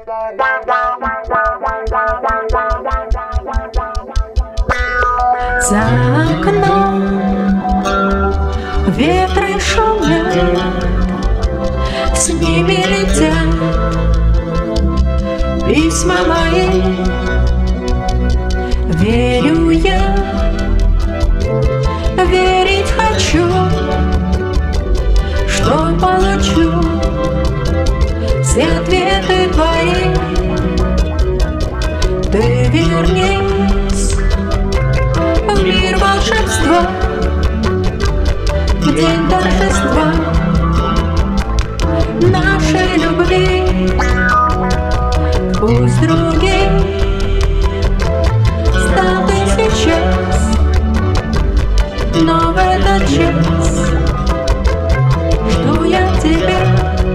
За окном ветры шумят, с ними летят письма мои. Верю я, верить хочу, что получу все ответы твои. Ты вернись в мир волшебства, в день торжества нашей любви. Пусть другим стал ты сейчас, но в этот час жду я тебя.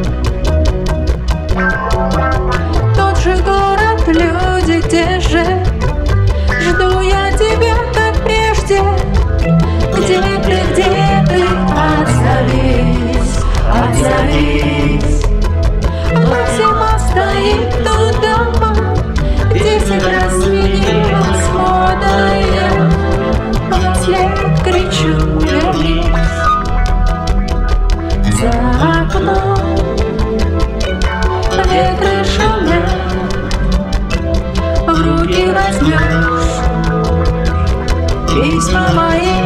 Тот же город, люди, те же, жду я тебя, как прежде. Где ты, отзовись, отзовись. Зима стоит тут дома, 10 раз сменилась мода, и я вслед кричу: вернись. За окном ветры шумят, в руки возьмешь письма мои.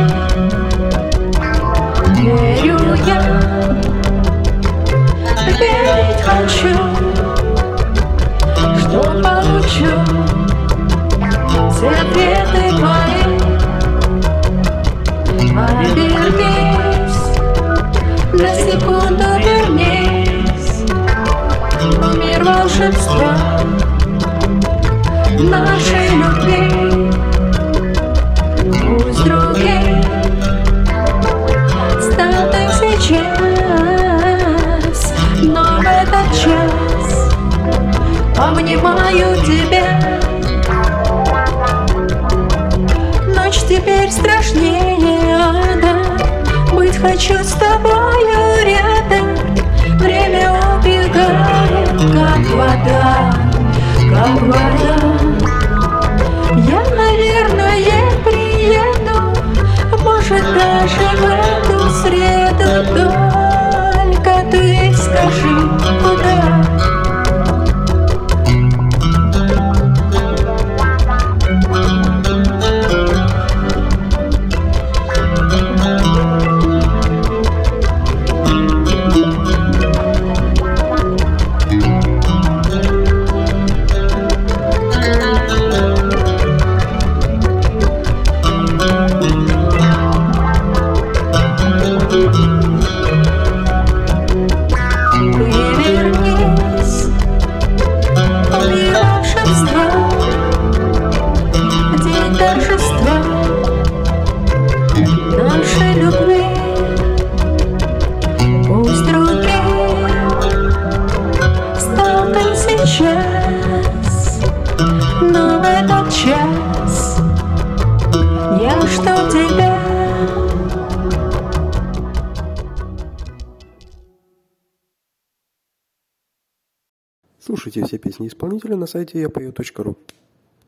Верю я, верить хочу, что получу все ответы твои. Обернись, на секунду вернись в мир волшебства нашей любви. Пусть другим стал ты сейчас, но в этот час обнимаю тебя. Ночь теперь страшнее ада, быть хочу с тобою рядом. Время убегает, как вода, как вода. Я, наверное, приеду, может, даже в эту среду. Только ты скажи, куда. Нашей любви. Пусть другим стал ты сейчас, но в этот час я жду тебя. Слушайте все песни исполнителя на сайте yapою.ru.